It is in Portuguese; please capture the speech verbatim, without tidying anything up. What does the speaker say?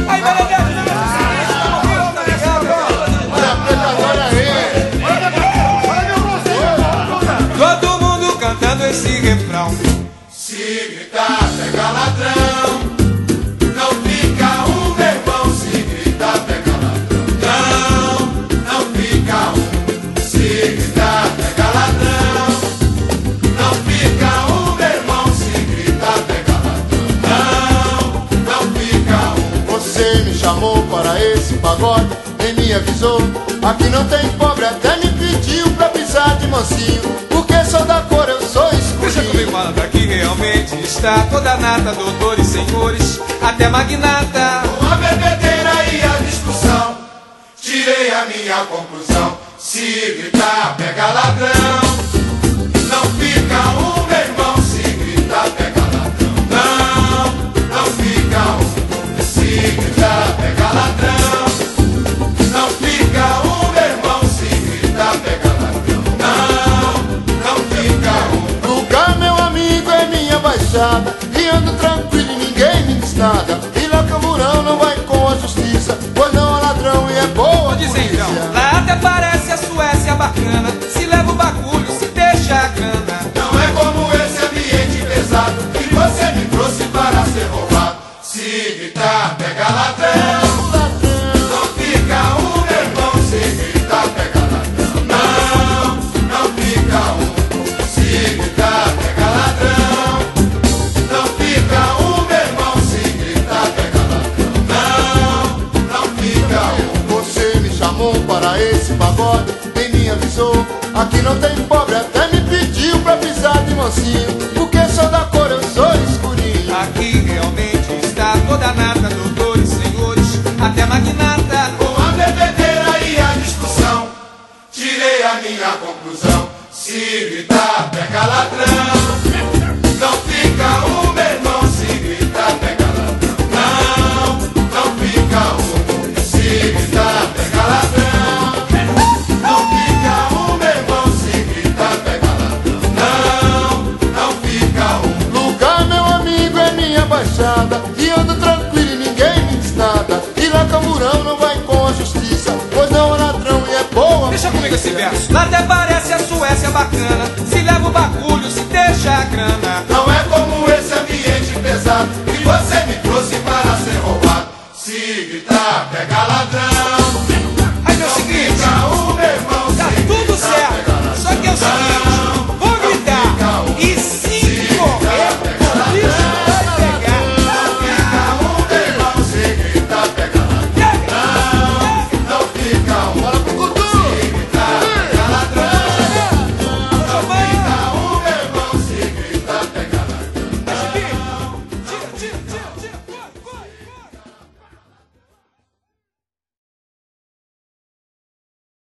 Aí, Meneghete, todo mundo cantando esse refrão. Se gritar, pega ladrão. Não fica um, meu irmão. Se gritar, pega ladrão. Não, não fica um. Se gritar, pega ladrão. Não fica um, meu irmão. Se gritar, pega ladrão. Não, não fica um. Você me chamou para esse pagode, nem me avisou. Aqui não tem pobre, até me pediu pra pisar de mansinho. Porque sou da cor, eu sou escurinho. Deixa comigo, malandro, aqui realmente está toda a nata, doutores, senhores, até magnata. Com a bebedeira e a discussão, tirei a minha conclusão. Se gritar, pega ladrão. Não fica um, meu irmão. Se gritar, pega ladrão. Não, não fica um. Se gritar, pega ladrão. Não fica um, meu irmão. Se gritar, pega ladrão. Não, não fica um. Lugar, meu amigo, é minha baixada, e ando tranquilo e ninguém me diz nada. E lá Camburão não vai com a justiça, pois não há ladrão e é boa a Diz polícia. então, lá até parece a Suécia bacana. Se leva o bagulho, se deixa a grana. Não é como esse ambiente pesado que você me trouxe para ser roubado. Se gritar, pega ladrão. Não fica um, meu irmão. Se gritar, pega ladrão. Não, não fica um. Se gritar, pega ladrão. Não fica um, meu irmão. Se gritar, pega ladrão. Não, não fica um. Você me chamou para esse pagode, nem me avisou. Aqui não tem pobre, até me pediu pra pisar de mansinho. Porque sou da cor, eu sou escurinho. Aqui realmente está toda a nata, doutores, senhores, até magnata. Com a bebedeira e a discussão, tirei a minha conclusão. Se gritar, pega ladrão. Não fica um, meu irmão. Se gritar, pega ladrão. Não, não fica um. Se gritar, pega ladrão. Não fica um, meu irmão. Se gritar, pega ladrão. Não, não fica um. Lugar, meu amigo, é minha baixada, e ando tranquilo e ninguém me diz nada. E lá Camburão não vai com a justiça, pois não há ladrão e é boa a Deixa comigo esse polícia. verso. Lá até parece a Suécia bacana. Se leva o bagulho, se deixa a grana. Não é como esse ambiente pesado que você me trouxe para ser roubado. Se gritar, pega ladrão.